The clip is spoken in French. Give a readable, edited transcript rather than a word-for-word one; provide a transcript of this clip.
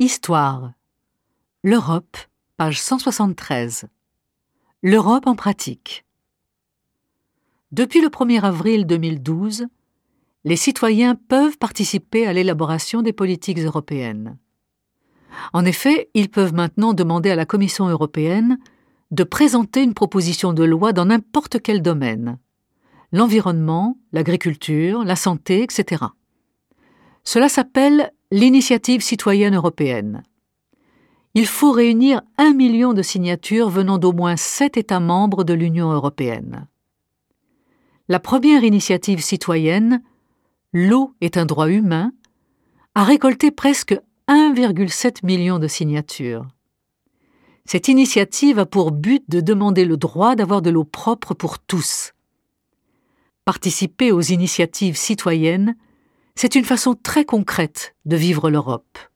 Histoire. L'Europe, page 173. L'Europe en pratique. Depuis le 1er avril 2012, les citoyens peuvent participer à l'élaboration des politiques européennes. En effet, ils peuvent maintenant demander à la Commission européenne de présenter une proposition de loi dans n'importe quel domaine: l'environnement, l'agriculture, la santé, etc. Cela s'appelle l'initiative citoyenne européenne. Il faut réunir 1 million de signatures venant d'au moins 7 États membres de l'Union européenne. La première initiative citoyenne, L'eau est un droit humain, a récolté presque 1,7 million de signatures. Cette initiative a pour but de demander le droit d'avoir de l'eau propre pour tous. Participer aux initiatives citoyennes, c'est une façon très concrète de vivre l'Europe.